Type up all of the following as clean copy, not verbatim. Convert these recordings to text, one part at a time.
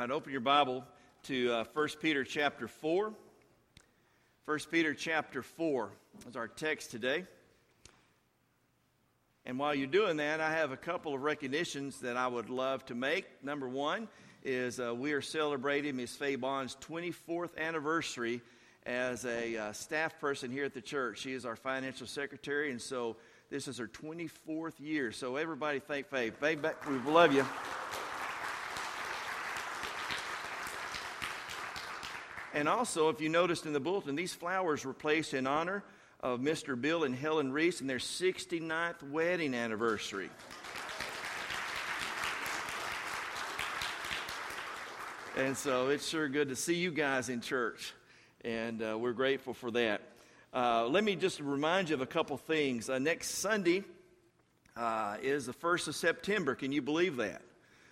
right, open your Bible to 1 Peter chapter 4. 1 Peter chapter 4 is our text today. And while you're doing that, I have a couple of recognitions that I would love to make. Number one is we are celebrating Ms. Faye Bond's 24th anniversary as a staff person here at the church. She is our financial secretary, and so this is her 24th year. So everybody thank Faye. Faye, we love you. And also, if you noticed in the bulletin, these flowers were placed in honor of Mr. Bill and Helen Reese and their 69th wedding anniversary. And so it's sure good to see you guys in church, and we're grateful for that. Let me just remind you of a couple things. Next Sunday is the 1st of September. Can you believe that?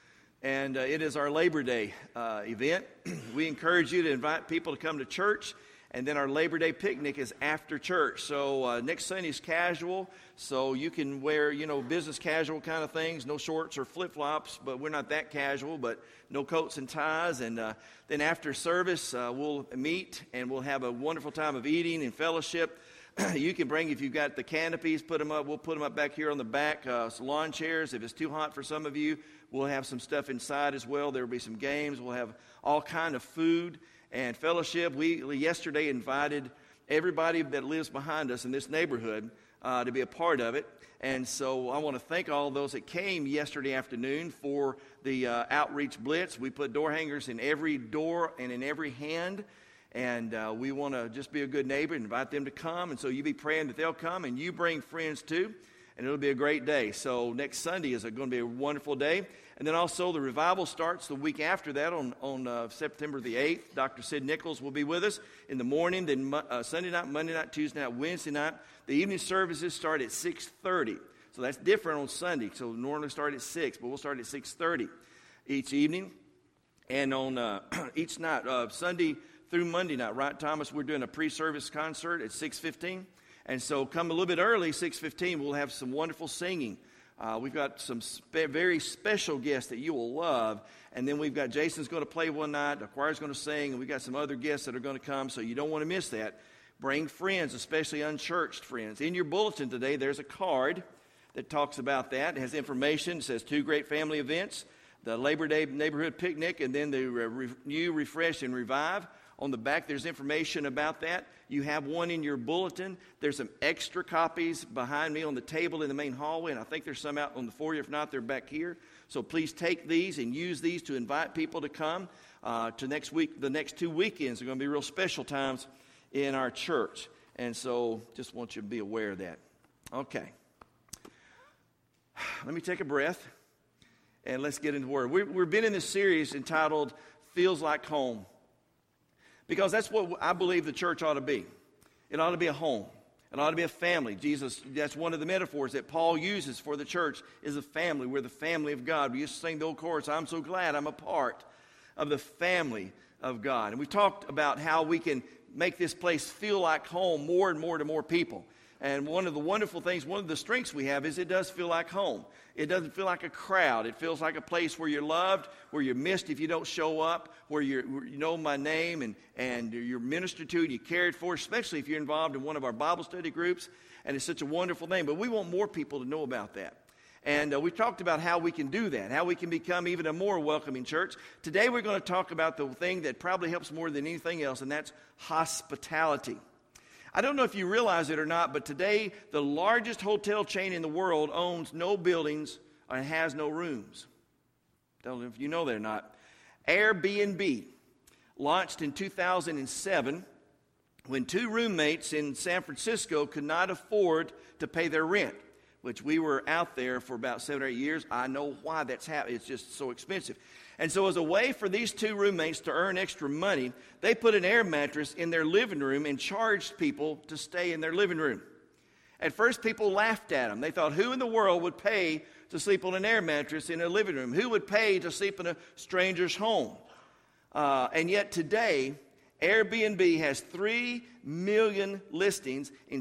And it is our Labor Day event. We encourage you to invite people to come to church, and then our Labor Day picnic is after church. So next Sunday is casual, so you can wear, business casual kind of things, no shorts or flip-flops, but we're not that casual, but no coats and ties. And then after service, we'll meet, and we'll have a wonderful time of eating and fellowship. You can bring, if you've got the canopies, put them up. We'll put them up back here on the back, lawn chairs. If it's too hot for some of you, we'll have some stuff inside as well. There will be some games. We'll have all kind of food and fellowship. We yesterday invited everybody that lives behind us in this neighborhood to be a part of it. And so I want to thank all those that came yesterday afternoon for the outreach blitz. We put door hangers in every door and in every hand. And we want to just be a good neighbor and invite them to come. And so you be praying that they'll come, and you bring friends too. And it'll be a great day. So next Sunday is going to be a wonderful day. And then also the revival starts the week after that on September the 8th. Dr. Sid Nichols will be with us in the morning. Then Sunday night, Monday night, Tuesday night, Wednesday night. The evening services start at 6:30. So that's different on Sunday. So we normally start at 6, but we'll start at 6:30 each evening. And on each night, Sunday through Monday night, right, Thomas? We're doing a pre-service concert at 6:15. And so come a little bit early, 6:15, we'll have some wonderful singing. We've got some very special guests that you will love. And then we've got Jason's going to play one night, the choir's going to sing, and we've got some other guests that are going to come, so you don't want to miss that. Bring friends, especially unchurched friends. In your bulletin today, there's a card that talks about that. It has information. It says 2 great family events, the Labor Day neighborhood picnic, and then the Renew, Refresh, and Revive. On the back, there's information about that. You have one in your bulletin. There's some extra copies behind me on the table in the main hallway, and I think there's some out on the foyer. If not, they're back here. So please take these and use these to invite people to come to next week. The next 2 weekends are going to be real special times in our church, and so just want you to be aware of that. Okay. Let me take a breath, and let's get into the Word. We've been in this series entitled Feels Like Home. Because that's what I believe the church ought to be. It ought to be a home. It ought to be a family. Jesus, that's one of the metaphors that Paul uses for the church, is a family. We're the family of God. We used to sing the old chorus, I'm so glad I'm a part of the family of God. And we talked about how we can make this place feel like home more and more to more people. And one of the wonderful things, one of the strengths we have is it does feel like home. It doesn't feel like a crowd. It feels like a place where you're loved, where you're missed if you don't show up, where you know my name and you're ministered to and you're cared for, especially if you're involved in one of our Bible study groups. And it's such a wonderful thing. But we want more people to know about that. And we talked about how we can do that, how we can become even a more welcoming church. Today we're going to talk about the thing that probably helps more than anything else, and that's hospitality. I don't know if you realize it or not, but today the largest hotel chain in the world owns no buildings and has no rooms. Don't know if you know that or not. Airbnb launched in 2007 when 2 roommates in San Francisco could not afford to pay their rent, which we were out there for about 7 or 8 years. I know why that's happening. It's just so expensive. And so as a way for these 2 roommates to earn extra money, they put an air mattress in their living room and charged people to stay in their living room. At first, people laughed at them. They thought, who in the world would pay to sleep on an air mattress in a living room? Who would pay to sleep in a stranger's home? And yet today, Airbnb has 3 million listings in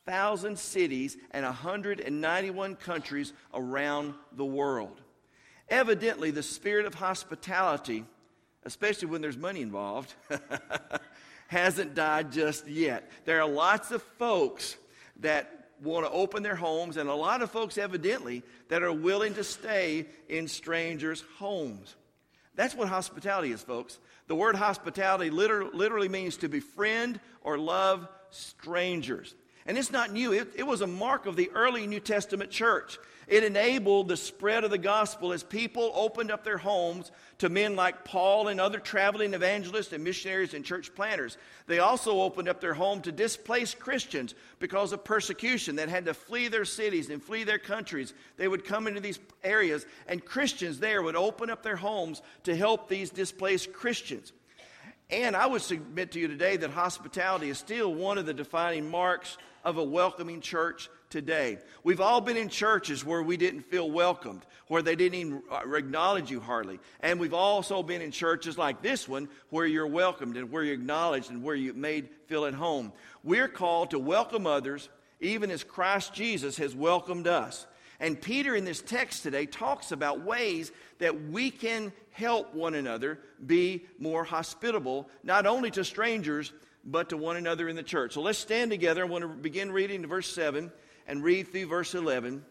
65,000 cities and 191 countries around the world. evidently the spirit of hospitality, especially when there's money involved, hasn't died just yet. There are lots of folks that want to open their homes, and a lot of folks evidently that are willing to stay in strangers' homes. That's what hospitality is, folks. The word hospitality literally means to befriend or love strangers. And it's not new. It was a mark of the early New Testament church. It enabled the spread of the gospel as people opened up their homes to men like Paul and other traveling evangelists and missionaries and church planters. They also opened up their home to displaced Christians because of persecution that had to flee their cities and flee their countries. They would come into these areas, and Christians there would open up their homes to help these displaced Christians. And I would submit to you today that hospitality is still one of the defining marks of a welcoming church today. We've all been in churches where we didn't feel welcomed, where they didn't even acknowledge you hardly. And we've also been in churches like this one where you're welcomed and where you're acknowledged and where you're made feel at home. We're called to welcome others, even as Christ Jesus has welcomed us. And Peter in this text today talks about ways that we can help one another be more hospitable, not only to strangers, but to one another in the church. So let's stand together. I want to begin reading verse 7 and read through verse 11.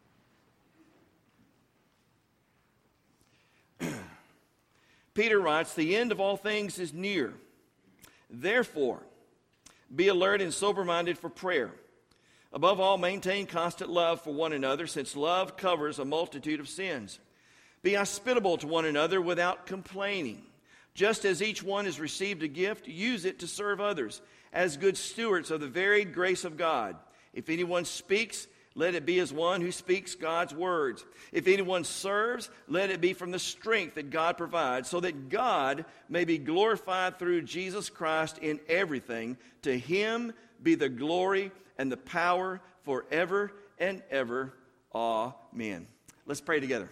Peter writes, "The end of all things is near. Therefore, be alert and sober-minded for prayer. Above all, maintain constant love for one another, since love covers a multitude of sins. Be hospitable to one another without complaining. Just as each one has received a gift, use it to serve others, as good stewards of the varied grace of God. If anyone speaks, let it be as one who speaks God's words. If anyone serves, let it be from the strength that God provides, so that God may be glorified through Jesus Christ in everything. To him be the glory and the power forever and ever. Amen." Let's pray together.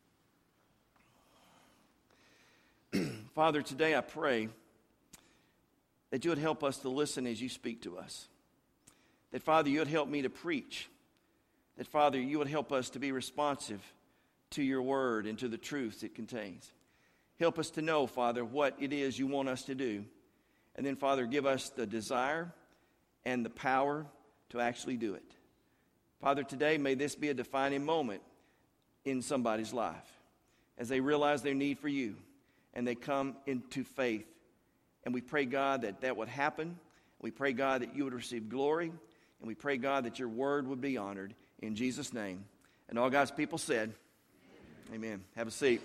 Father, today I pray that you would help us to listen as you speak to us. That, Father, you would help me to preach. That, Father, you would help us to be responsive to your word and to the truths it contains. Help us to know, Father, what it is you want us to do. And then, Father, give us the desire and the power to actually do it. Father, today may this be a defining moment in somebody's life as they realize their need for you and they come into faith. And we pray, God, that that would happen. We pray, God, that you would receive glory. And we pray, God, that your word would be honored in Jesus' name. And all God's people said, amen. Have a seat.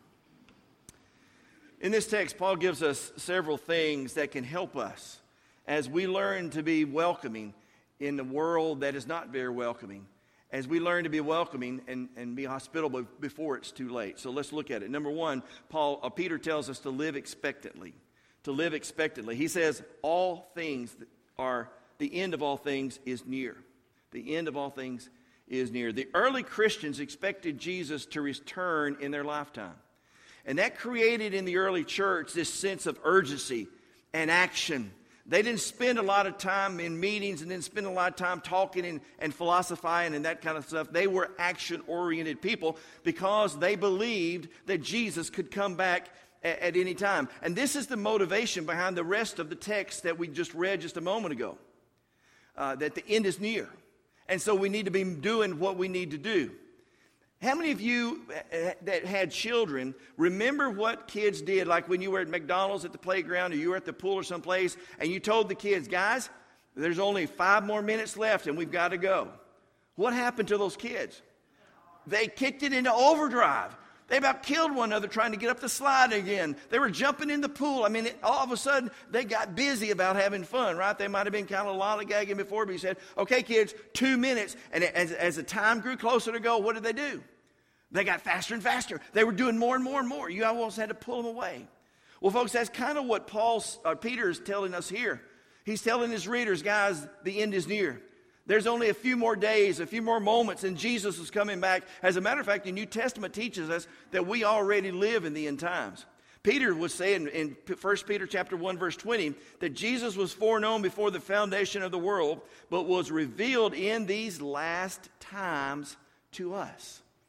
In this text, Paul gives us several things that can help us as we learn to be welcoming in the world that is not very welcoming. As we learn to be welcoming and be hospitable before it's too late. So let's look at it. Number one, Peter tells us to live expectantly. To live expectantly. He says all things are, the end of all things is near. The end of all things is near. The early Christians expected Jesus to return in their lifetime. And that created in the early church this sense of urgency and action. They didn't spend a lot of time in meetings and didn't spend a lot of time talking and philosophizing and that kind of stuff. They were action-oriented people because they believed that Jesus could come back at any time. And this is the motivation behind the rest of the text that we just read just a moment ago. That the end is near. And so we need to be doing what we need to do. How many of you that had children remember what kids did, like when you were at McDonald's at the playground or you were at the pool or someplace, and you told the kids, guys, there's only 5 more minutes left and we've got to go. What happened to those kids? They kicked it into overdrive. They about killed one another trying to get up the slide again. They were jumping in the pool. I mean, all of a sudden, they got busy about having fun, right? They might have been kind of lollygagging before, but he said, okay, kids, 2 minutes. And as the time grew closer to go, what did they do? They got faster and faster. They were doing more and more and more. You almost had to pull them away. Well, folks, that's kind of what Peter is telling us here. He's telling his readers, guys, the end is near. There's only a few more days, a few more moments, and Jesus is coming back. As a matter of fact, the New Testament teaches us that we already live in the end times. Peter was saying in 1 Peter chapter 1, verse 20, that Jesus was foreknown before the foundation of the world, but was revealed in these last times to us.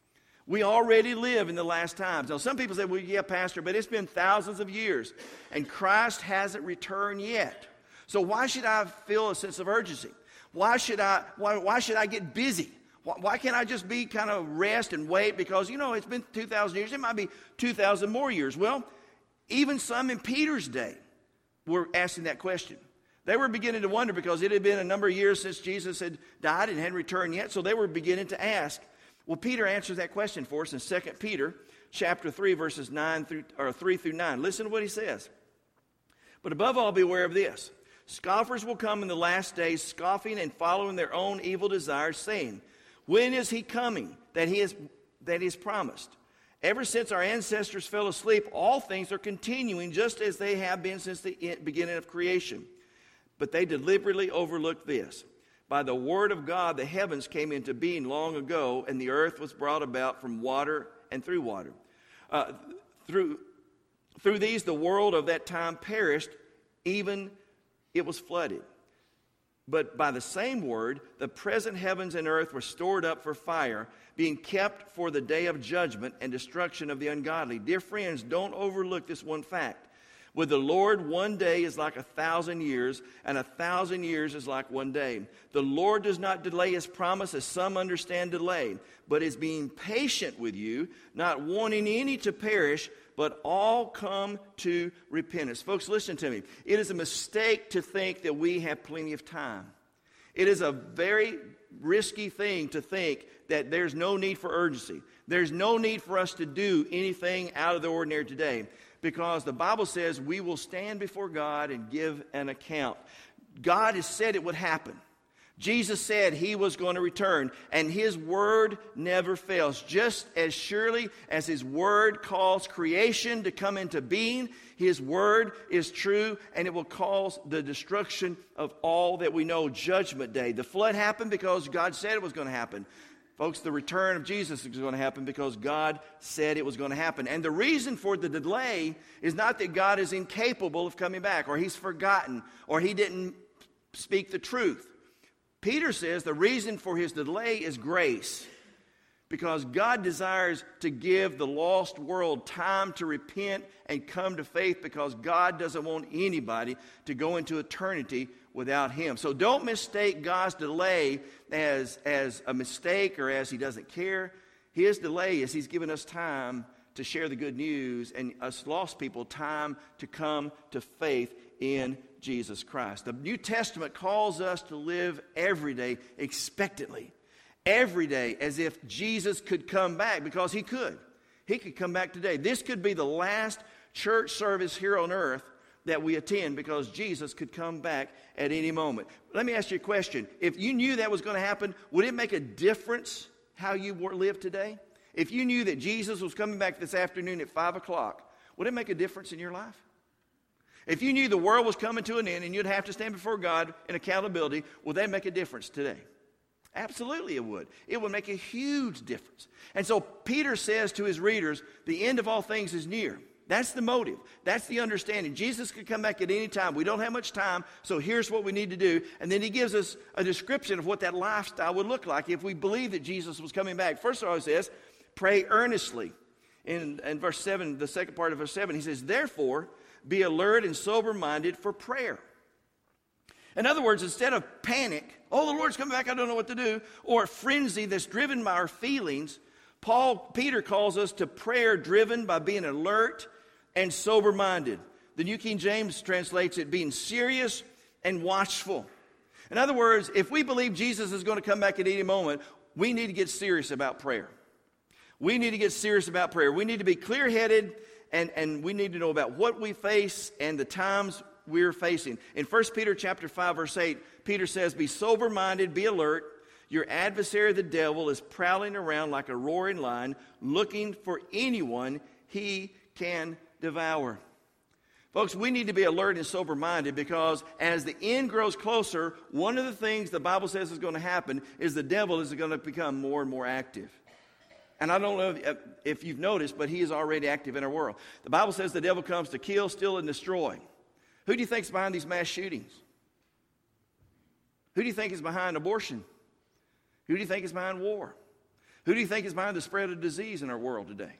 We already live in the last times. Now, some people say, well, yeah, Pastor, but it's been thousands of years, and Christ hasn't returned yet. So why should I feel a sense of urgency? Why should I get busy? Why can't I just be kind of rest and wait? Because, it's been 2,000 years. It might be 2,000 more years. Well, even some in Peter's day were asking that question. They were beginning to wonder because it had been a number of years since Jesus had died and hadn't returned yet. So they were beginning to ask. Well, Peter answers that question for us in 2 Peter chapter 3, verses 3 through 9. Listen to what he says. But above all, beware of this. Scoffers will come in the last days, scoffing and following their own evil desires, saying, when is he coming that he has promised? Ever since our ancestors fell asleep, all things are continuing just as they have been since the beginning of creation. But they deliberately overlooked this. By the word of God, the heavens came into being long ago, and the earth was brought about from water and through water. Through these, the world of that time perished, even it was flooded. But by the same word, the present heavens and earth were stored up for fire, being kept for the day of judgment and destruction of the ungodly. Dear friends, don't overlook this one fact. With the Lord, one day is like 1,000 years, and 1,000 years is like one day. The Lord does not delay his promise, as some understand delay, but is being patient with you, not wanting any to perish, but all come to repentance. Folks, listen to me. It is a mistake to think that we have plenty of time. It is a very risky thing to think that there's no need for urgency. There's no need for us to do anything out of the ordinary today, because the Bible says we will stand before God and give an account. God has said it would happen. Jesus said he was going to return, and his word never fails. Just as surely as his word calls creation to come into being, his word is true, and it will cause the destruction of all that we know, Judgment Day. The flood happened because God said it was going to happen. Folks, the return of Jesus is going to happen because God said it was going to happen. And the reason for the delay is not that God is incapable of coming back, or he's forgotten, or he didn't speak the truth. Peter says the reason for his delay is grace, because God desires to give the lost world time to repent and come to faith, because God doesn't want anybody to go into eternity without him. So don't mistake God's delay as a mistake or as he doesn't care. His delay is he's given us time to share the good news, and us lost people time to come to faith in Jesus Christ. The New Testament calls us to live every day expectantly, every day as if Jesus could come back, because he could. He could come back today. This could be the last church service here on earth that we attend, because Jesus could come back at any moment. Let me ask you a question. If you knew that was going to happen, would it make a difference how you live today? If you knew that Jesus was coming back this afternoon at 5 o'clock, would it make a difference in your life? If you knew the world was coming to an end and you'd have to stand before God in accountability, would that make a difference today? Absolutely it would. It would make a huge difference. And so Peter says to his readers, the end of all things is near. That's the motive. That's the understanding. Jesus could come back at any time. We don't have much time, so here's what we need to do. And then he gives us a description of what that lifestyle would look like if we believe that Jesus was coming back. First of all, he says, pray earnestly. In verse 7, the second part of verse 7, he says, therefore, be alert and sober-minded for prayer. In other words, instead of panic, oh, the Lord's coming back, I don't know what to do, or frenzy that's driven by our feelings, Peter calls us to prayer driven by being alert and sober-minded. The New King James translates it being serious and watchful. In other words, if we believe Jesus is going to come back at any moment, we need to get serious about prayer. We need to get serious about prayer. We need to be clear-headed, and we need to know about what we face and the times we're facing. In 1 Peter chapter 5, verse 8, Peter says, be sober-minded, be alert. Your adversary, the devil, is prowling around like a roaring lion, looking for anyone he can devour. Folks, we need to be alert and sober-minded, because as the end grows closer, one of the things the Bible says is going to happen is the devil is going to become more and more active. And I don't know if you've noticed, but he is already active in our world. The Bible says the devil comes to kill, steal, and destroy. Who do you think is behind these mass shootings? Who do you think is behind abortion? Who do you think is behind war? Who do you think is behind the spread of disease in our world today?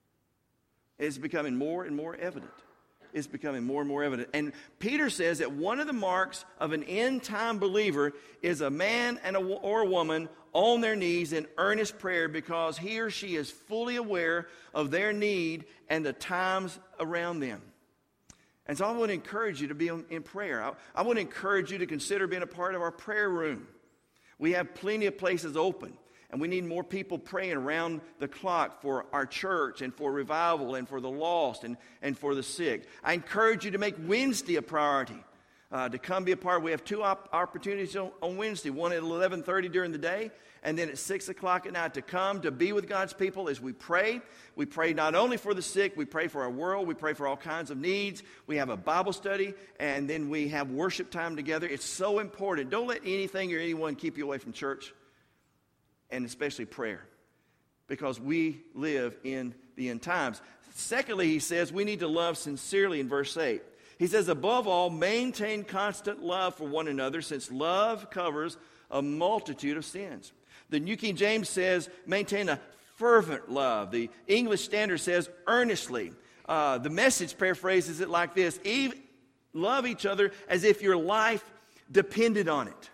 It's becoming more and more evident. It's becoming more and more evident. And Peter says that one of the marks of an end-time believer is a man or a woman on their knees in earnest prayer because he or she is fully aware of their need and the times around them. And so I want to encourage you to be in prayer. I want to encourage you to consider being a part of our prayer room. We have plenty of places open. And we need more people praying around the clock for our church and for revival and for the lost and for the sick. I encourage you to make Wednesday a priority, to come be a part. We have two opportunities on Wednesday, one at 11:30 during the day and then at 6 o'clock at night to come to be with God's people as we pray. We pray not only for the sick, we pray for our world, we pray for all kinds of needs. We have a Bible study and then we have worship time together. It's so important. Don't let anything or anyone keep you away from church. And especially prayer, because we live in the end times. Secondly, he says we need to love sincerely in verse 8. He says, above all, maintain constant love for one another, since love covers a multitude of sins. The New King James says, maintain a fervent love. The English Standard says, earnestly. The Message paraphrases it like this, love each other as if your life depended on it.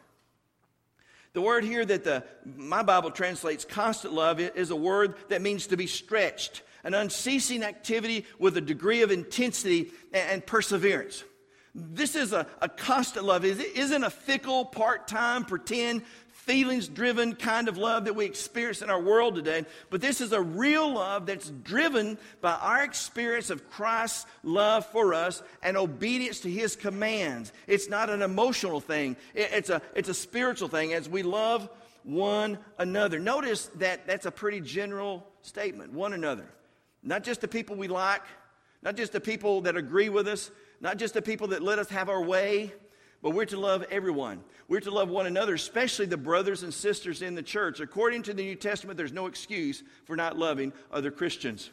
The word here that my Bible translates constant love is a word that means to be stretched, an unceasing activity with a degree of intensity and perseverance. This is a constant love. It isn't a fickle, part-time, pretend, feelings-driven kind of love that we experience in our world today, but this is a real love that's driven by our experience of Christ's love for us and obedience to His commands. It's not an emotional thing. It's a spiritual thing as we love one another. Notice that that's a pretty general statement, one another. Not just the people we like, not just the people that agree with us, not just the people that let us have our way, but we're to love everyone. We're to love one another, especially the brothers and sisters in the church. According to the New Testament, there's no excuse for not loving other Christians.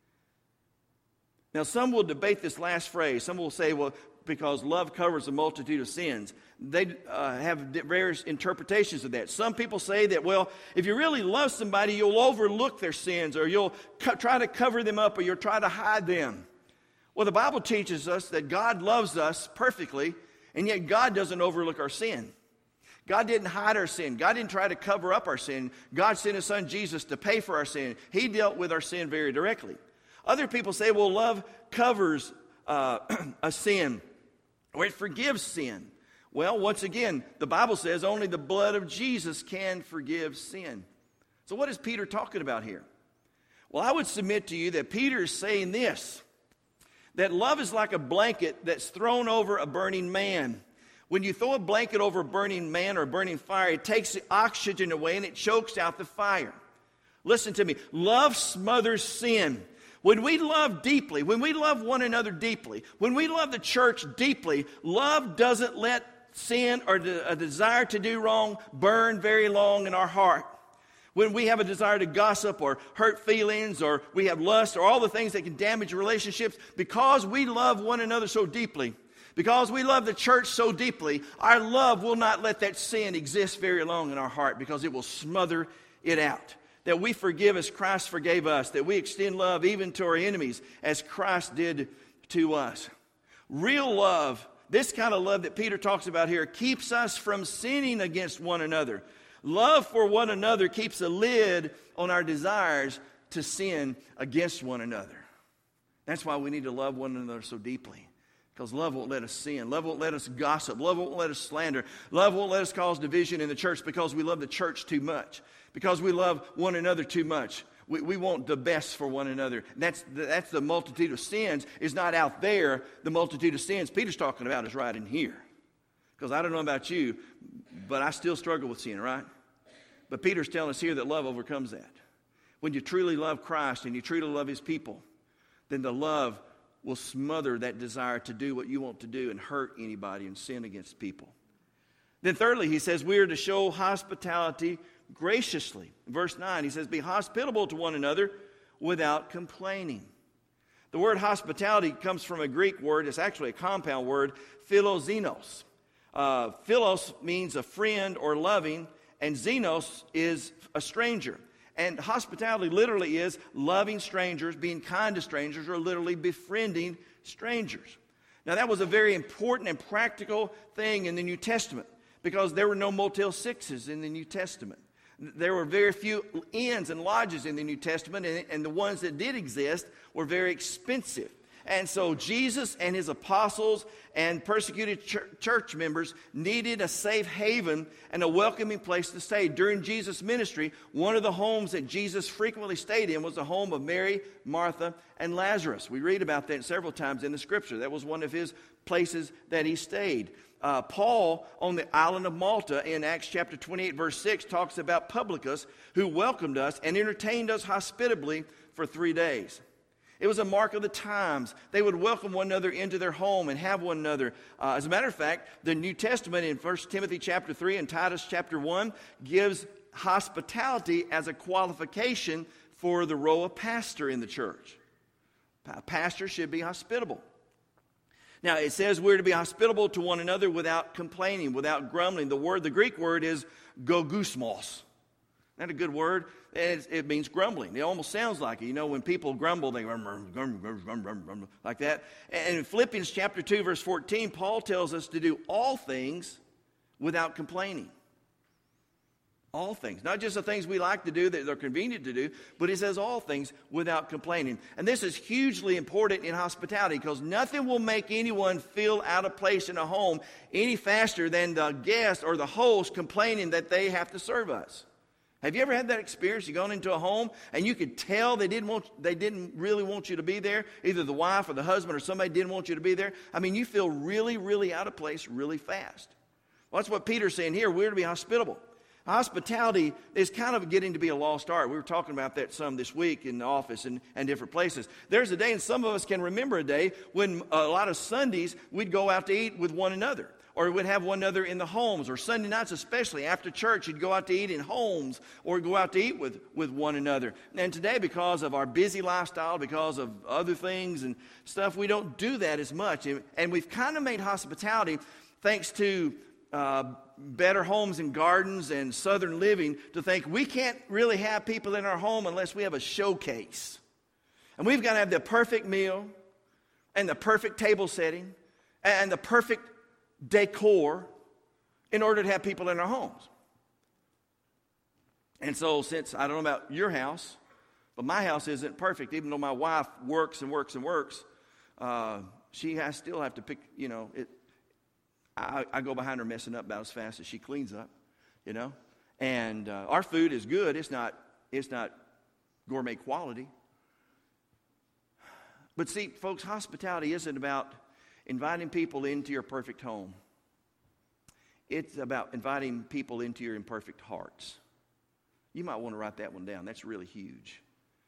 Now, some will debate this last phrase. Some will say, well, because love covers a multitude of sins. They have various interpretations of that. Some people say that, well, if you really love somebody, you'll overlook their sins, or you'll try to cover them up, or you'll try to hide them. Well, the Bible teaches us that God loves us perfectly, and yet God doesn't overlook our sin. God didn't hide our sin. God didn't try to cover up our sin. God sent His Son Jesus to pay for our sin. He dealt with our sin very directly. Other people say, well, love covers a sin, or it forgives sin. Well, once again, the Bible says only the blood of Jesus can forgive sin. So what is Peter talking about here? Well, I would submit to you that Peter is saying this, that love is like a blanket that's thrown over a burning man. When you throw a blanket over a burning man or a burning fire, it takes the oxygen away and it chokes out the fire. Listen to me. Love smothers sin. When we love deeply, when we love one another deeply, when we love the church deeply, love doesn't let sin or a desire to do wrong burn very long in our heart. When we have a desire to gossip or hurt feelings or we have lust or all the things that can damage relationships, because we love one another so deeply, because we love the church so deeply, our love will not let that sin exist very long in our heart, because it will smother it out. That we forgive as Christ forgave us, that we extend love even to our enemies as Christ did to us. Real love, this kind of love that Peter talks about here, keeps us from sinning against one another. Love for one another keeps a lid on our desires to sin against one another. That's why we need to love one another so deeply. Because love won't let us sin. Love won't let us gossip. Love won't let us slander. Love won't let us cause division in the church because we love the church too much. Because we love one another too much. We want the best for one another. That's the multitude of sins is not out there. The multitude of sins Peter's talking about is right in here. Because I don't know about you, but I still struggle with sin, right? But Peter's telling us here that love overcomes that. When you truly love Christ and you truly love His people, then the love will smother that desire to do what you want to do and hurt anybody and sin against people. Then thirdly, he says we are to show hospitality graciously. In verse 9, he says, be hospitable to one another without complaining. The word hospitality comes from a Greek word. It's actually a compound word, philoxenos. Philos means a friend or loving, and xenos is a stranger. And hospitality literally is loving strangers, being kind to strangers, or literally befriending strangers. Now, that was a very important and practical thing in the New Testament because there were no Motel 6s in the New Testament. There were very few inns and lodges in the New Testament, and the ones that did exist were very expensive. And so Jesus and his apostles and persecuted church members needed a safe haven and a welcoming place to stay. During Jesus' ministry, one of the homes that Jesus frequently stayed in was the home of Mary, Martha, and Lazarus. We read about that several times in the Scripture. That was one of his places that he stayed. Paul, on the island of Malta, in Acts chapter 28, verse 6, talks about Publicus, who welcomed us and entertained us hospitably for 3 days. It was a mark of the times. They would welcome one another into their home and have one another. As a matter of fact, the New Testament in 1 Timothy chapter 3 and Titus chapter 1 gives hospitality as a qualification for the role of pastor in the church. A pastor should be hospitable. Now, it says we're to be hospitable to one another without complaining, without grumbling. The Greek word is gogusmos. Isn't that a good word? It means grumbling. It almost sounds like it. You know, when people grumble, they grumble like that. And in Philippians chapter 2, verse 14, Paul tells us to do all things without complaining. All things. Not just the things we like to do that are convenient to do, but he says all things without complaining. And this is hugely important in hospitality because nothing will make anyone feel out of place in a home any faster than the guest or the host complaining that they have to serve us. Have you ever had that experience? You've gone into a home and you could tell they didn't really want you to be there. Either the wife or the husband or somebody didn't want you to be there. I mean, you feel really, really out of place really fast. Well, that's what Peter's saying here. We're to be hospitable. Hospitality is kind of getting to be a lost art. We were talking about that some this week in the office and different places. There's a day, and some of us can remember a day, when a lot of Sundays we'd go out to eat with one another. Or we'd have one another in the homes. Or Sunday nights especially, after church, you'd go out to eat in homes or go out to eat with one another. And today, because of our busy lifestyle, because of other things and stuff, we don't do that as much. And we've kind of made hospitality, thanks to Better Homes and Gardens and Southern Living, to think we can't really have people in our home unless we have a showcase. And we've got to have the perfect meal and the perfect table setting and the perfect decor in order to have people in our homes. And so, since I don't know about your house, but my house isn't perfect, even though my wife works and works and works, she still have to pick, you know, I go behind her messing up about as fast as she cleans up, you know. And our food is good. It's not gourmet quality. But see, folks, hospitality isn't about inviting people into your perfect home. It's about inviting people into your imperfect hearts. You might want to write that one down. That's really huge.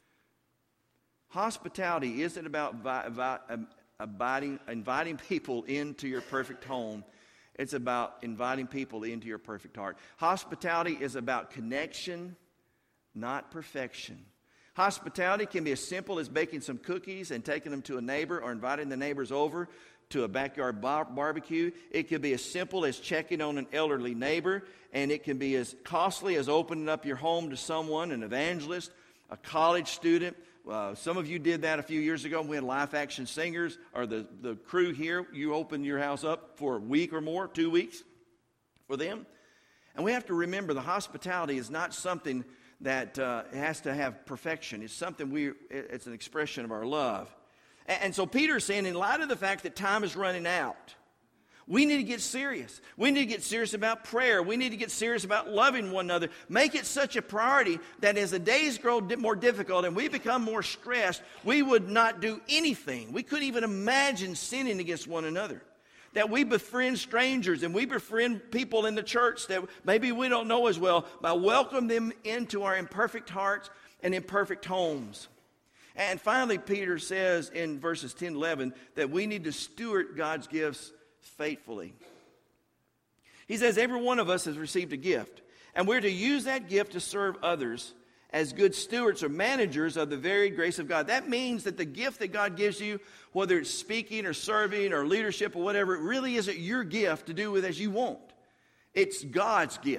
Hospitality isn't about inviting people into your perfect home. It's about inviting people into your perfect heart. Hospitality is about connection, not perfection. Hospitality can be as simple as baking some cookies and taking them to a neighbor or inviting the neighbors over to a backyard barbecue. It could be as simple as checking on an elderly neighbor, and it can be as costly as opening up your home to someone, an evangelist, a college student. Some of you did that a few years ago. We had Life Action Singers, or the crew here. You opened your house up for a week or more, 2 weeks for them. And we have to remember the hospitality is not something that has to have perfection. It's something it's an expression of our love. And so Peter's saying, in light of the fact that time is running out, we need to get serious. We need to get serious about prayer. We need to get serious about loving one another. Make it such a priority that as the days grow more difficult and we become more stressed, we would not do anything. We couldn't even imagine sinning against one another. That we befriend strangers and we befriend people in the church that maybe we don't know as well, by welcoming them into our imperfect hearts and imperfect homes. And finally, Peter says in verses 10 and 11 that we need to steward God's gifts faithfully. He says every one of us has received a gift, and we're to use that gift to serve others as good stewards or managers of the varied grace of God. That means that the gift that God gives you, whether it's speaking or serving or leadership or whatever, it really isn't your gift to do with as you want. It's God's gift.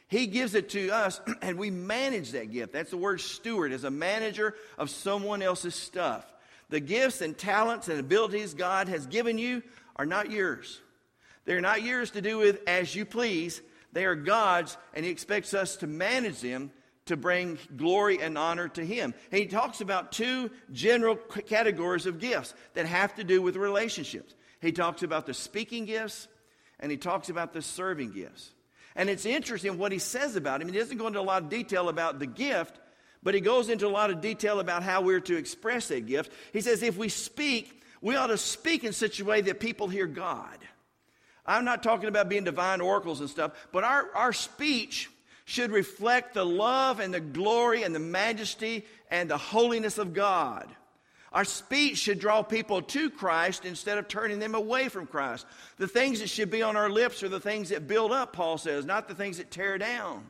He gives it to us, and we manage that gift. That's the word steward, as a manager of someone else's stuff. The gifts and talents and abilities God has given you are not yours. They're not yours to do with as you please. They are God's, and He expects us to manage them to bring glory and honor to Him. And He talks about two general categories of gifts that have to do with relationships. He talks about the speaking gifts, and He talks about the serving gifts. And it's interesting what He says about him. He doesn't go into a lot of detail about the gift, but He goes into a lot of detail about how we're to express that gift. He says if we speak, we ought to speak in such a way that people hear God. I'm not talking about being divine oracles and stuff, but our speech should reflect the love and the glory and the majesty and the holiness of God. Our speech should draw people to Christ instead of turning them away from Christ. The things that should be on our lips are the things that build up, Paul says, not the things that tear down.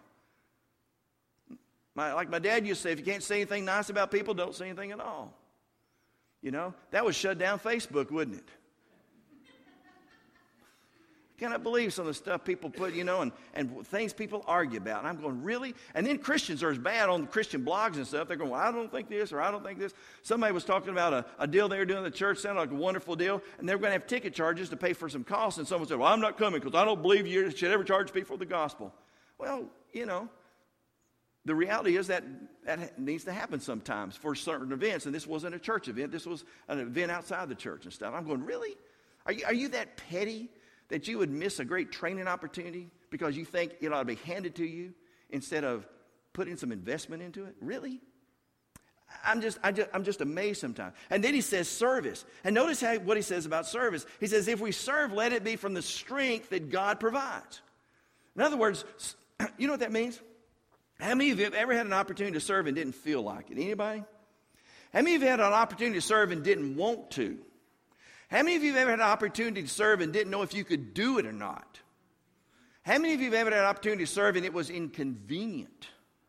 Like my dad used to say, if you can't say anything nice about people, don't say anything at all. You know, that would shut down Facebook, wouldn't it? Cannot believe some of the stuff people put, and things people argue about. And I'm going, really? And then Christians are as bad on the Christian blogs and stuff. They're going, well, I don't think this, or I don't think this. Somebody was talking about a deal they were doing at the church, sounded like a wonderful deal, and they were going to have ticket charges to pay for some costs. And someone said, well, I'm not coming because I don't believe you should ever charge people for the gospel. Well, the reality is that needs to happen sometimes for certain events. And this wasn't a church event. This was an event outside the church and stuff. I'm going, really? Are you that petty that you would miss a great training opportunity because you think it ought to be handed to you instead of putting some investment into it? Really? I'm just amazed sometimes. And then he says service. And notice what he says about service. He says, if we serve, let it be from the strength that God provides. In other words, you know what that means? How many of you have ever had an opportunity to serve and didn't feel like it? Anybody? How many of you had an opportunity to serve and didn't want to? How many of you have ever had an opportunity to serve and didn't know if you could do it or not? How many of you have ever had an opportunity to serve and it was inconvenient?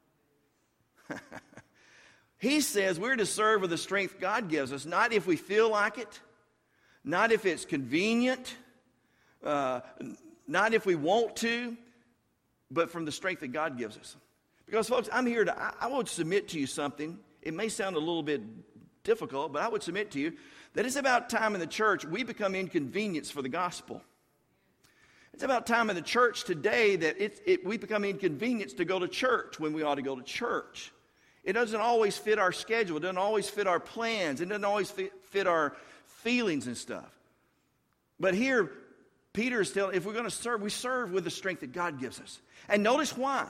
He says we're to serve with the strength God gives us, not if we feel like it, not if it's convenient, not if we want to, but from the strength that God gives us. Because, folks, I would submit to you something. It may sound a little bit difficult, but I would submit to you that it's about time in the church we become inconvenienced for the gospel. It's about time in the church today that we become inconvenienced to go to church when we ought to go to church. It doesn't always fit our schedule. It doesn't always fit our plans. It doesn't always fit our feelings and stuff. But here, Peter is telling, if we're going to serve, we serve with the strength that God gives us. And notice why.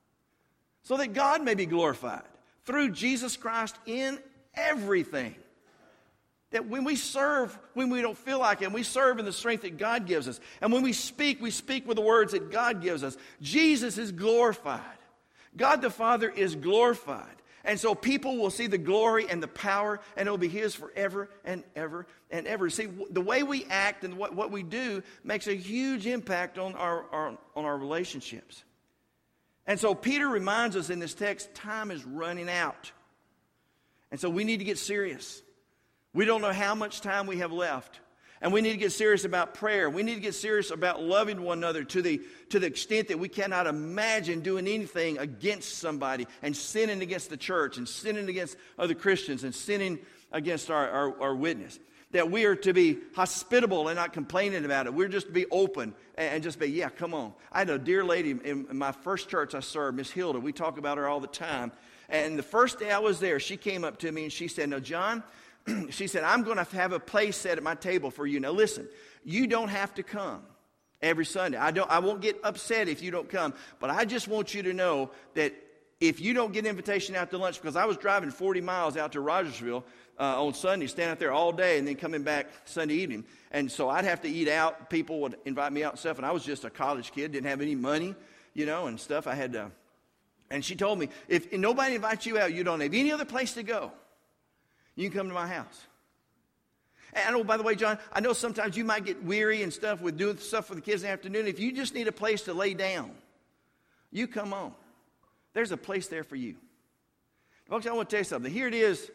So that God may be glorified through Jesus Christ in everything. That when we serve, when we don't feel like it, we serve in the strength that God gives us. And when we speak with the words that God gives us. Jesus is glorified. God the Father is glorified. And so people will see the glory and the power, and it will be His forever and ever and ever. See, the way we act and what we do makes a huge impact on our relationships. And so Peter reminds us in this text, time is running out. And so we need to get serious. We don't know how much time we have left. And we need to get serious about prayer. We need to get serious about loving one another to the extent that we cannot imagine doing anything against somebody and sinning against the church and sinning against other Christians and sinning against our witness. That we are to be hospitable and not complaining about it. We're just to be open and just be, yeah, come on. I had a dear lady in my first church I served, Miss Hilda. We talk about her all the time. And the first day I was there, she came up to me and she said, "Now, John," she said, "I'm going to have a place set at my table for you. Now, listen, you don't have to come every Sunday. I won't get upset if you don't come. But I just want you to know that if you don't get an invitation out to lunch," because I was driving 40 miles out to Rogersville on Sunday, standing out there all day and then coming back Sunday evening. And so I'd have to eat out. People would invite me out and stuff. And I was just a college kid, didn't have any money, and stuff. I had to. And she told me, if nobody invites you out, you don't have any other place to go, you can come to my house. And by the way, John, I know sometimes you might get weary and stuff with doing stuff for the kids in the afternoon. If you just need a place to lay down, you come on. There's a place there for you. Folks, I want to tell you something. Here it is,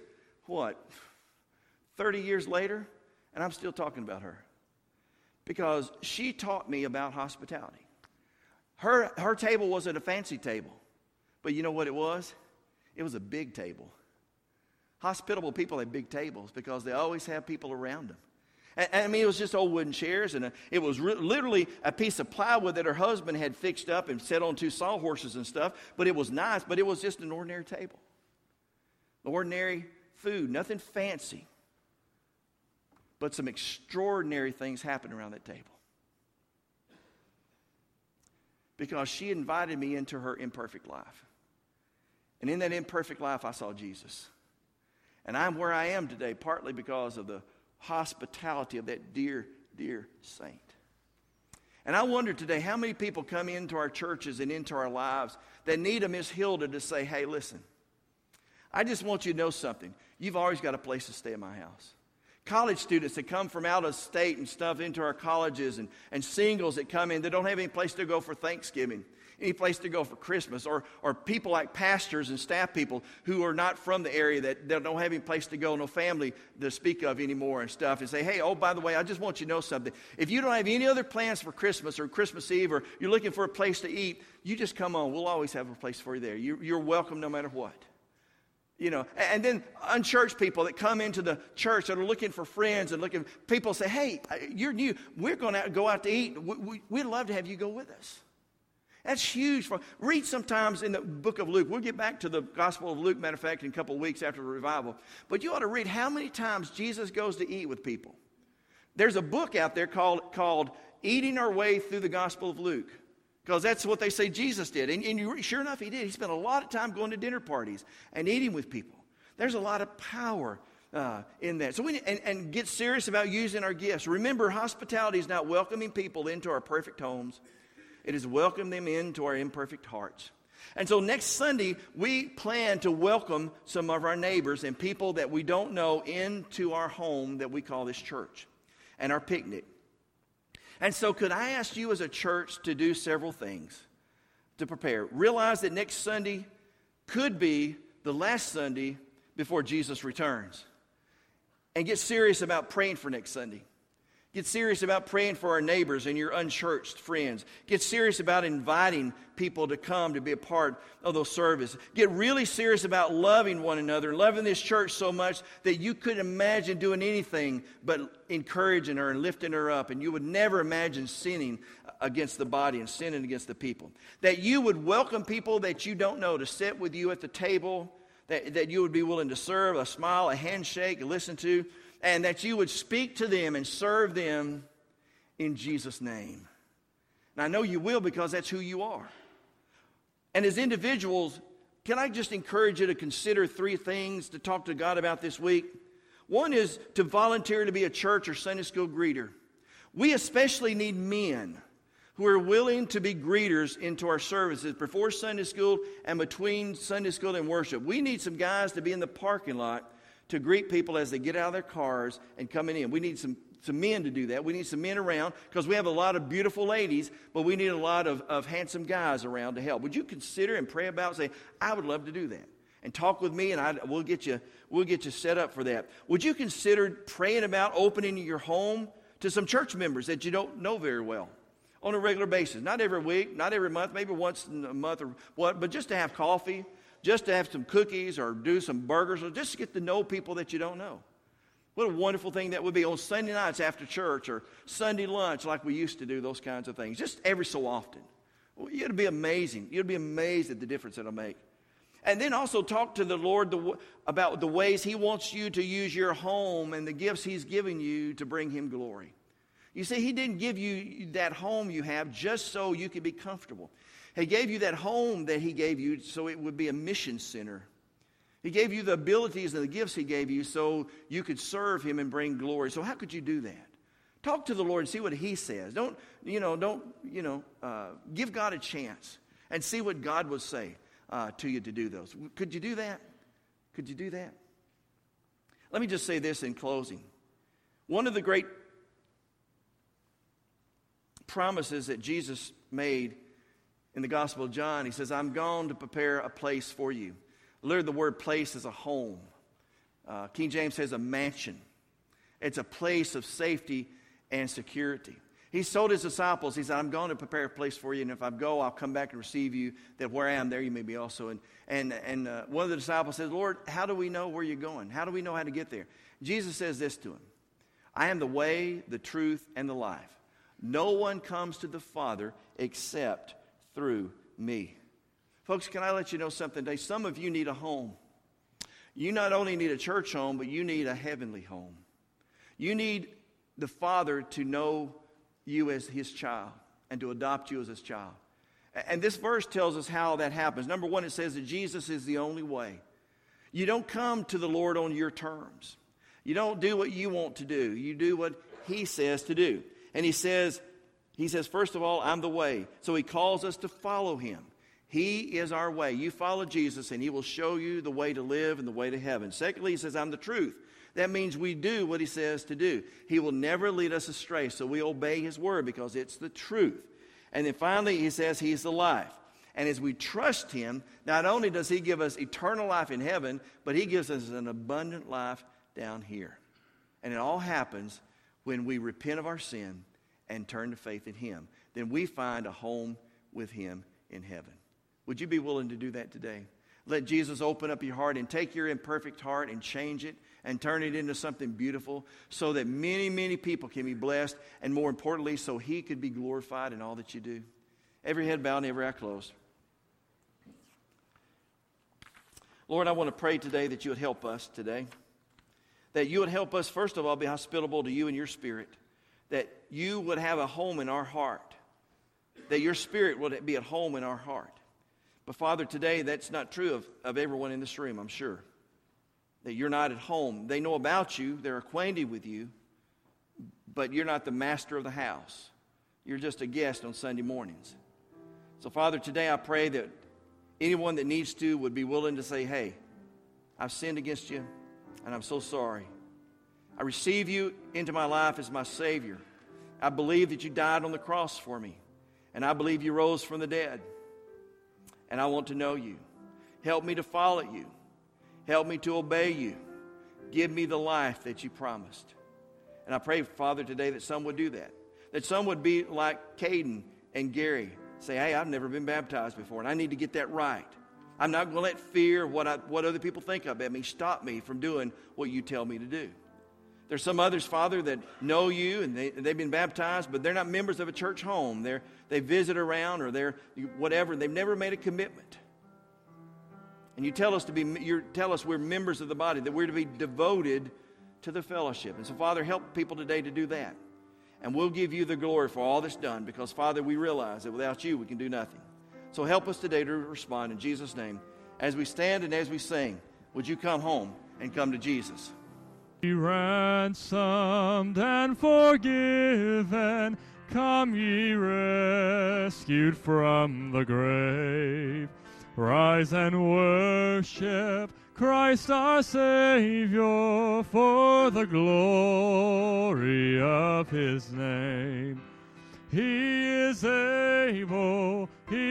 30 years later, and I'm still talking about her. Because she taught me about hospitality. Her table wasn't a fancy table. But you know what it was? It was a big table. Hospitable people have big tables because they always have people around them. And I mean, it was just old wooden chairs, and it was literally a piece of plywood that her husband had fixed up and set on 2 sawhorses and stuff. But it was nice, but it was just an ordinary table. Ordinary food, nothing fancy. But some extraordinary things happened around that table. Because she invited me into her imperfect life. And in that imperfect life, I saw Jesus. And I'm where I am today, partly because of the hospitality of that dear, dear saint. And I wonder today how many people come into our churches and into our lives that need a Miss Hilda to say, hey, listen, I just want you to know something. You've always got a place to stay in my house. College students that come from out of state and stuff into our colleges, and singles that come in that don't have any place to go for Thanksgiving, any place to go for Christmas, or people like pastors and staff people who are not from the area that don't have any place to go, no family to speak of anymore and stuff, and say, hey, oh, by the way, I just want you to know something. If you don't have any other plans for Christmas or Christmas Eve, or you're looking for a place to eat, you just come on. We'll always have a place for you there. You're welcome no matter what. You know, and then unchurched people that come into the church that are looking for friends and people say, hey, you're new. We're going to go out to eat. We'd love to have you go with us. That's huge. Read sometimes in the book of Luke. We'll get back to the Gospel of Luke, matter of fact, in a couple of weeks after the revival. But you ought to read how many times Jesus goes to eat with people. There's a book out there called Eating Our Way Through the Gospel of Luke. Because that's what they say Jesus did. And sure enough, he did. He spent a lot of time going to dinner parties and eating with people. There's a lot of power in that. So and get serious about using our gifts. Remember, hospitality is not welcoming people into our perfect homes. It is welcoming them into our imperfect hearts. And so next Sunday, we plan to welcome some of our neighbors and people that we don't know into our home that we call this church and our picnic. And so could I ask you as a church to do several things to prepare? Realize that next Sunday could be the last Sunday before Jesus returns. And get serious about praying for next Sunday. Get serious about praying for our neighbors and your unchurched friends. Get serious about inviting people to come to be a part of those services. Get really serious about loving one another and loving this church so much that you couldn't imagine doing anything but encouraging her and lifting her up. And you would never imagine sinning against the body and sinning against the people. That you would welcome people that you don't know to sit with you at the table. That you would be willing to serve, a smile, a handshake, a listen to. And that you would speak to them and serve them in Jesus' name. And I know you will because that's who you are. And as individuals, can I just encourage you to consider 3 things to talk to God about this week? One is to volunteer to be a church or Sunday school greeter. We especially need men who are willing to be greeters into our services before Sunday school and between Sunday school and worship. We need some guys to be in the parking lot to greet people as they get out of their cars and coming in. We need some men to do that. We need some men around because we have a lot of beautiful ladies, but we need a lot of handsome guys around to help. Would you consider and pray about, say, I would love to do that. And talk with me, and we'll get you set up for that. Would you consider praying about opening your home to some church members that you don't know very well on a regular basis? Not every week, not every month, maybe once in a month or what, but just to have coffee, just to have some cookies or do some burgers, or just to get to know people that you don't know. What a wonderful thing that would be on Sunday nights after church or Sunday lunch like we used to do, those kinds of things, just every so often. Well, it'd be amazing. You'd be amazed at the difference it'll make. And then also talk to the Lord about the ways He wants you to use your home and the gifts He's giving you to bring Him glory. You see, He didn't give you that home you have just so you could be comfortable. He gave you that home that He gave you so it would be a mission center. He gave you the abilities and the gifts He gave you so you could serve Him and bring glory. So how could you do that? Talk to the Lord and see what He says. Don't give God a chance and see what God would say to you to do those. Could you do that? Could you do that? Let me just say this in closing. One of the great promises that Jesus made in the Gospel of John, He says, I'm gone to prepare a place for you. Literally, the word place is a home. King James says a mansion. It's a place of safety and security. He told his disciples, he said, I'm going to prepare a place for you, and if I go, I'll come back and receive you, that where I am, there you may be also. And one of the disciples says, Lord, how do we know where you're going? How do we know how to get there? Jesus says this to him, I am the way, the truth, and the life. No one comes to the Father except through me. Folks, can I let you know something today? Some of you need a home. You not only need a church home, but you need a heavenly home. You need the Father to know you as his child and to adopt you as his child. And this verse tells us how that happens. Number one, it says that Jesus is the only way. You don't come to the Lord on your terms. You don't do what you want to do. You do what he says to do. And he says, first of all, I'm the way. So he calls us to follow him. He is our way. You follow Jesus and he will show you the way to live and the way to heaven. Secondly, he says, I'm the truth. That means we do what he says to do. He will never lead us astray, so we obey his word because it's the truth. And then finally, he says he's the life. And as we trust him, not only does he give us eternal life in heaven, but he gives us an abundant life down here. And it all happens when we repent of our sin and turn to faith in him. Then we find a home with him in heaven. Would you be willing to do that today? Let Jesus open up your heart and take your imperfect heart and change it and turn it into something beautiful so that many, many people can be blessed, and more importantly, so he could be glorified in all that you do. Every head bowed and every eye closed. Lord, I want to pray today that you would help us today. That you would help us, first of all, be hospitable to you and your spirit. That you would have a home in our heart. That your spirit would be at home in our heart. But Father, today that's not true of everyone in this room, I'm sure. That you're not at home. They know about you. They're acquainted with you. But you're not the master of the house. You're just a guest on Sunday mornings. So Father, today I pray that anyone that needs to would be willing to say, hey, I've sinned against you and I'm so sorry. I receive you into my life as my Savior. I believe that you died on the cross for me. And I believe you rose from the dead. And I want to know you. Help me to follow you. Help me to obey you. Give me the life that you promised. And I pray, Father, today that some would do that. That some would be like Caden and Gary. Say, hey, I've never been baptized before, and I need to get that right. I'm not going to let fear, what other people think about me, stop me from doing what you tell me to do. There's some others, Father, that know you, and they've been baptized, but they're not members of a church home. They visit around, or they're whatever. They've never made a commitment. And you tell us we're members of the body, that we're to be devoted to the fellowship. And so, Father, help people today to do that. And we'll give you the glory for all that's done, because, Father, we realize that without you we can do nothing. So help us today to respond in Jesus' name. As we stand and as we sing, would you come home and come to Jesus? Be ransomed and forgiven, come ye rescued from the grave. Rise and worship Christ our Savior, for the glory of his name. He is able,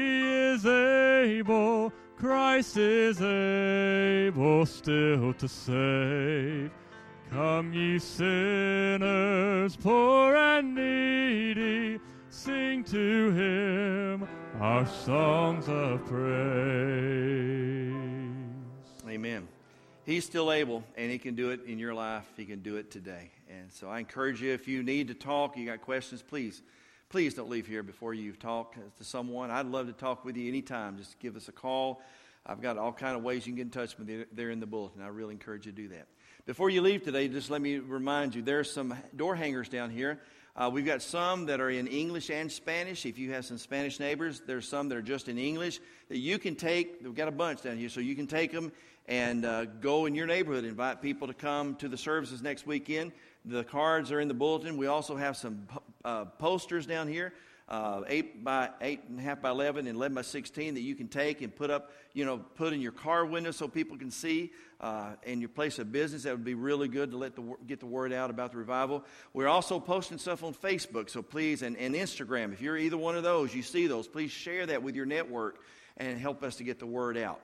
Christ is able still to save. Come ye sinners, poor and needy, sing to him our songs of praise. Amen. He's still able, and he can do it in your life. He can do it today. And so I encourage you, if you need to talk, you got questions, please don't leave here before you talk to someone. I'd love to talk with you anytime. Just give us a call. I've got all kind of ways you can get in touch with me. They're in the bulletin. I really encourage you to do that. Before you leave today, just let me remind you, there's some door hangers down here. We've got some that are in English and Spanish. If you have some Spanish neighbors, there's some that are just in English that you can take. We've got a bunch down here, so you can take them and go in your neighborhood, invite people to come to the services next weekend. The cards are in the bulletin. We also have some posters down here, 8 by 8.5 by 11 and 11 by 16 that you can take and put up, put in your car window so people can see, in your place of business. That would be really good to get the word out about the revival. We're also posting stuff on Facebook, so please, and Instagram. If you're either one of those, you see those, please share that with your network and help us to get the word out.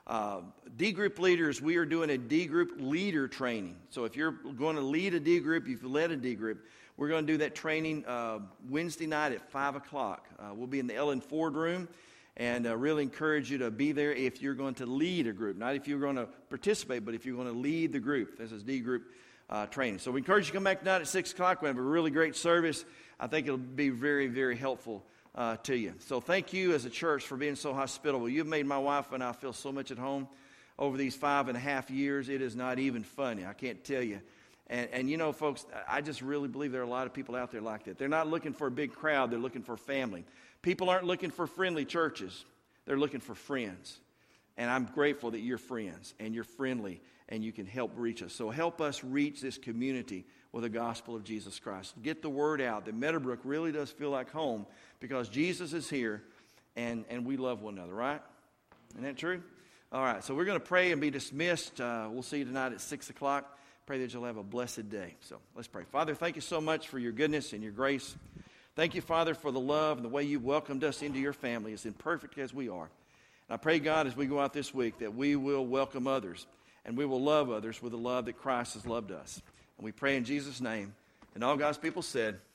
D group leaders, we are doing a D group leader training. So if you're going to lead a D group, you've led a D group, we're going to do that training Wednesday night at 5 o'clock. We'll be in the Ellen Ford room, and really encourage you to be there if you're going to lead a group. Not if you're going to participate, but if you're going to lead the group. This is D group training. So we encourage you to come back tonight at 6 o'clock. We have a really great service. I think it'll be very, very helpful to you. So thank you as a church for being so hospitable. You've made my wife and I feel so much at home over these 5.5 years. It is not even funny. I can't tell you. And you know, folks, I just really believe there are a lot of people out there like that. They're not looking for a big crowd. They're looking for family. People aren't looking for friendly churches. They're looking for friends. And I'm grateful that you're friends and you're friendly and you can help reach us. So help us reach this community with the gospel of Jesus Christ. Get the word out that Meadowbrook really does feel like home because Jesus is here and we love one another, right? Isn't that true? All right, so we're going to pray and be dismissed. We'll see you tonight at 6 o'clock. Pray that you'll have a blessed day. So let's pray. Father, thank you so much for your goodness and your grace. Thank you, Father, for the love and the way you welcomed us into your family, as imperfect as we are. And I pray, God, as we go out this week, that we will welcome others and we will love others with the love that Christ has loved us. And we pray in Jesus' name. And all God's people said,